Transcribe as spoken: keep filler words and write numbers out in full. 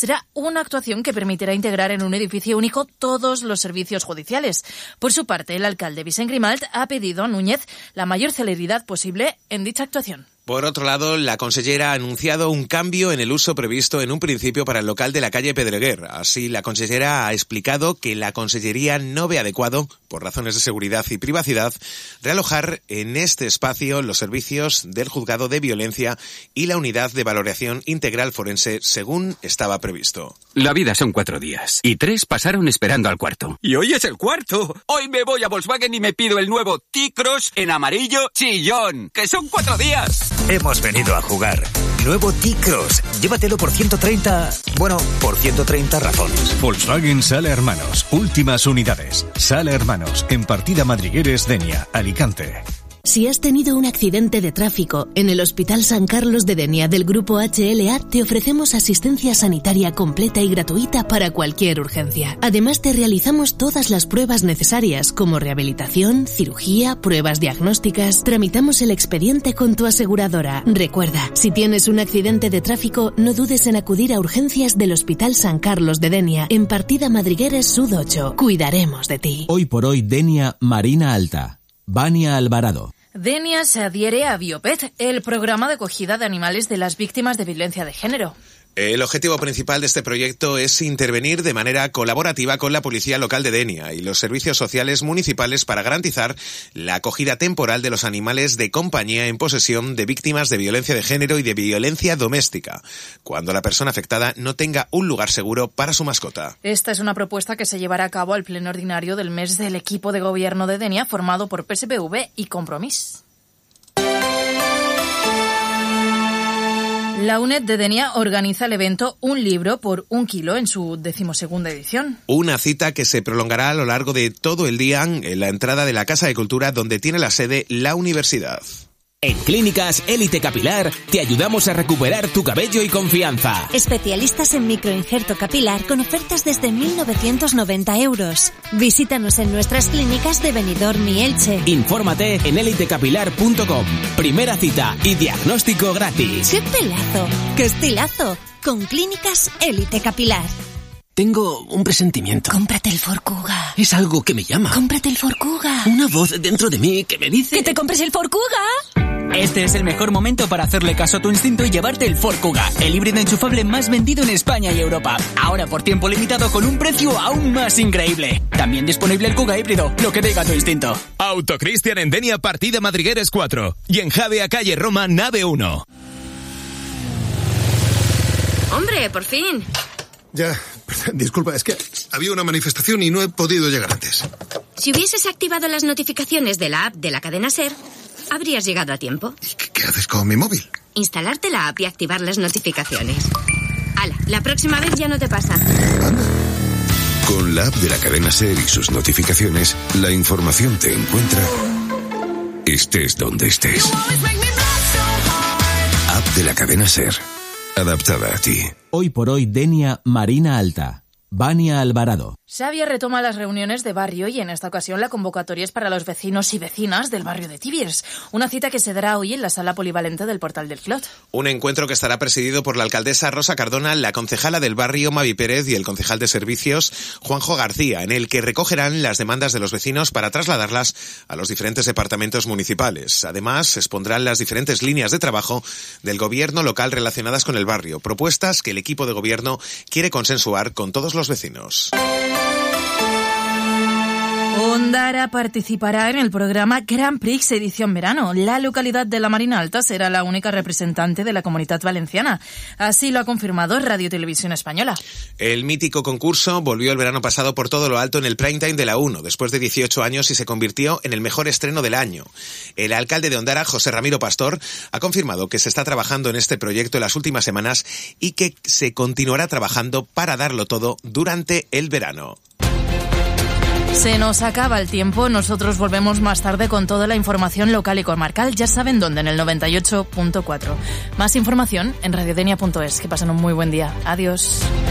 será una actuación que permitirá integrar en un edificio único todos los servicios judiciales. Por su parte, el alcalde Vicent Grimalt ha pedido a Núñez la mayor celeridad posible en dicha actuación. Por otro lado, la consellera ha anunciado un cambio en el uso previsto en un principio para el local de la calle Pedreguer. Así, la consellera ha explicado que la consellería no ve adecuado, por razones de seguridad y privacidad, realojar en este espacio los servicios del juzgado de violencia y la unidad de valoración integral forense, según estaba previsto. La vida son cuatro días, y tres pasaron esperando al cuarto. Y hoy es el cuarto. Hoy me voy a Volkswagen y me pido el nuevo T-Cross en amarillo chillón, que son cuatro días. Hemos venido a jugar. Nuevo T-Cross. Llévatelo por ciento treinta... Bueno, por ciento treinta razones. Volkswagen Sala Hermanos. Últimas unidades. Sala Hermanos. En Partida Madrigueres, Denia, Alicante. Si has tenido un accidente de tráfico, en el Hospital San Carlos de Denia del Grupo H L A te ofrecemos asistencia sanitaria completa y gratuita para cualquier urgencia. Además, te realizamos todas las pruebas necesarias como rehabilitación, cirugía, pruebas diagnósticas. Tramitamos el expediente con tu aseguradora. Recuerda, si tienes un accidente de tráfico, no dudes en acudir a urgencias del Hospital San Carlos de Denia en Partida Madrigueres Sud ocho. Cuidaremos de ti. Hoy por hoy, Denia Marina Alta. Vania Alvarado. Denia se adhiere a Biopet, el programa de acogida de animales de las víctimas de violencia de género. El objetivo principal de este proyecto es intervenir de manera colaborativa con la Policía Local de Denia y los servicios sociales municipales para garantizar la acogida temporal de los animales de compañía en posesión de víctimas de violencia de género y de violencia doméstica, cuando la persona afectada no tenga un lugar seguro para su mascota. Esta es una propuesta que se llevará a cabo al pleno ordinario del mes del equipo de gobierno de Denia, formado por P S P V y Compromís. La UNED de Denia organiza el evento Un libro por un kilo en su decimosegunda edición. Una cita que se prolongará a lo largo de todo el día en la entrada de la Casa de Cultura donde tiene la sede la universidad. En Clínicas Élite Capilar te ayudamos a recuperar tu cabello y confianza. Especialistas en microinjerto capilar con ofertas desde mil novecientos noventa euros. Visítanos en nuestras clínicas de Benidorm y Elche. Infórmate en élite capilar punto com. Primera cita y diagnóstico gratis. ¡Qué pelazo! ¡Qué estilazo! Con Clínicas Élite Capilar. Tengo un presentimiento. Cómprate el Ford Kuga. Es algo que me llama. Cómprate el Ford Kuga. Una voz dentro de mí que me dice... ¡Que te compres el Ford Kuga! Este es el mejor momento para hacerle caso a tu instinto y llevarte el Ford Kuga, el híbrido enchufable más vendido en España y Europa. Ahora por tiempo limitado con un precio aún más increíble. También disponible el Kuga híbrido, lo que diga tu instinto. Autocristian en Denia, Partida Madrigueres cuatro. Y en Javea, calle Roma, nave uno. Hombre, por fin. Ya, disculpa, es que había una manifestación y no he podido llegar antes. Si hubieses activado las notificaciones de la app de la cadena SER, habrías llegado a tiempo. ¿Y qué, qué haces con mi móvil? Instalarte la app y activar las notificaciones. Hala, la próxima vez ya no te pasa. Anda. Con la app de la cadena SER y sus notificaciones, la información te encuentra estés donde estés. App de la cadena SER. Adaptada a ti. Hoy por hoy, Denia Marina Alta. Vania Alvarado. Xavier retoma las reuniones de barrio y en esta ocasión la convocatoria es para los vecinos y vecinas del barrio de Tibirs. Una cita que se dará hoy en la sala polivalente del Portal del Clot. Un encuentro que estará presidido por la alcaldesa Rosa Cardona, la concejala del barrio Mavi Pérez y el concejal de servicios Juanjo García, en el que recogerán las demandas de los vecinos para trasladarlas a los diferentes departamentos municipales. Además, se expondrán las diferentes líneas de trabajo del gobierno local relacionadas con el barrio, propuestas que el equipo de gobierno quiere consensuar con todos los vecinos. Ondara participará en el programa Grand Prix edición verano. La localidad de la Marina Alta será la única representante de la Comunitat Valenciana. Así lo ha confirmado Radio Televisión Española. El mítico concurso volvió el verano pasado por todo lo alto en el prime time de la uno, después de dieciocho años, y se convirtió en el mejor estreno del año. El alcalde de Ondara, José Ramiro Pastor, ha confirmado que se está trabajando en este proyecto en las últimas semanas y que se continuará trabajando para darlo todo durante el verano. Se nos acaba el tiempo, nosotros volvemos más tarde con toda la información local y comarcal, ya saben dónde, en el noventa y ocho punto cuatro. Más información en radiodenia punto es. Que pasen un muy buen día. Adiós.